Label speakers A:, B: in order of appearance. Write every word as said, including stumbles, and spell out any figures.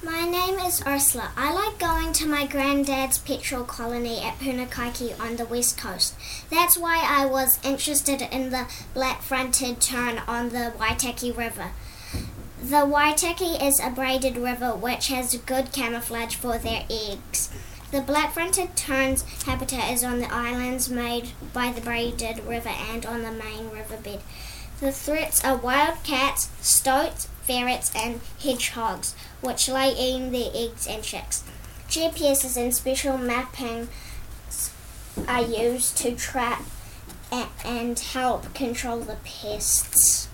A: My name is Ursula. I like going to my granddad's petrol colony at Punakaiki on the west coast. That's why I was interested in the black-fronted tern on the Waitaki River. The Waitaki is a braided river which has good camouflage for their eggs. The black-fronted tern's habitat is on the islands made by the braided river and on the main riverbed. The threats are wild cats, stoats, ferrets and hedgehogs, which lay in their eggs and chicks. G P Ss and special mapping are used to track and help control the pests.